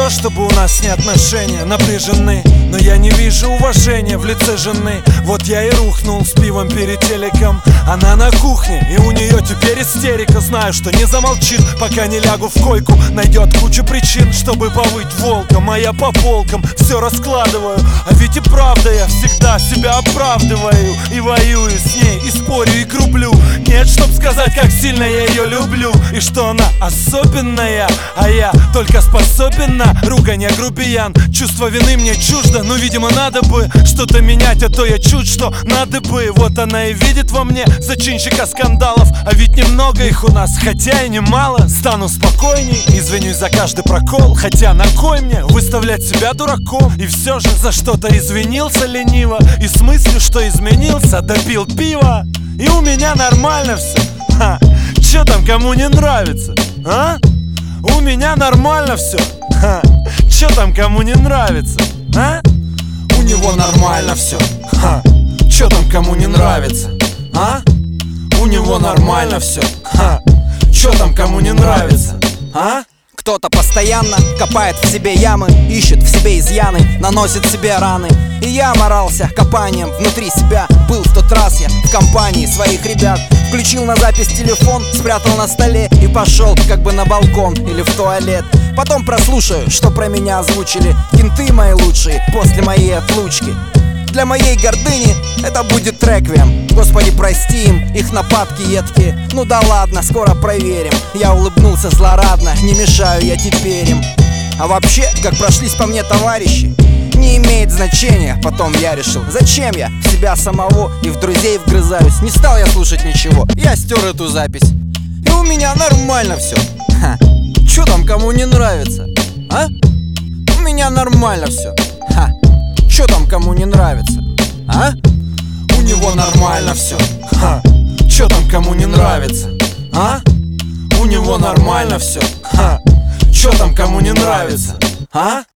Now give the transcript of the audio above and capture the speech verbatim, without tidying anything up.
то чтобы у нас не отношения напряжены, но я не вижу уважения в лице жены. Вот я и рухнул с пивом перед телеком. Она на кухне, и у нее теперь истерика. Знаю, что не замолчит, пока не лягу в койку. Найдет кучу причин, чтобы повыть волком. А я по полкам все раскладываю. А ведь и правда я всегда себя оправдываю. И воюю с ней, и спорю, и грублю. Нет, чтоб сказать, как сильно я ее люблю. И что она особенная, а я только способен на ругань, грубиян. Чувство вины мне чуждо, но, видимо, надо бы что-то менять, а то я чуть что надо бы. Вот она и видит во мне зачинщика скандалов. А ведь немного их у нас, хотя и немало. Стану спокойней, извинюсь за каждый прокол. Хотя на кой мне выставлять себя дураком? И все же за что-то извинился лениво. И с мыслью, что изменился, допил пиво. И у меня нормально все. Ха, чё там кому не нравится, а? У меня нормально все. Ха, чё там кому не нравится, а? У него нормально все. Ха, чё там кому не нравится, а? У него нормально все. Ха, чё там кому не нравится, а? Кто-то постоянно копает в себе ямы, ищет в себе изъяны, наносит себе раны. И я морался копанием внутри себя. Был в тот раз я в компании своих ребят. Включил на запись телефон, спрятал на столе и пошел как бы на балкон или в туалет. Потом прослушаю, что про меня озвучили кенты мои лучшие после моей отлучки. Для моей гордыни это будет реквием. Господи, прости им их нападки едкие. Ну да ладно, скоро проверим. Я улыбнулся злорадно, не мешаю я теперь им. А вообще, как прошлись по мне товарищи, не имеет значения. Потом я решил, зачем я в себя самого и в друзей вгрызаюсь. Не стал я слушать ничего, я стер эту запись. И у меня нормально все. Ха. Чё там кому не нравится, а? У меня нормально все. Ха. Чё там кому не нравится, а? У него нормально все. Ха, чё там кому не нравится, а? У него нормально все. Ха, чё там кому не нравится, а?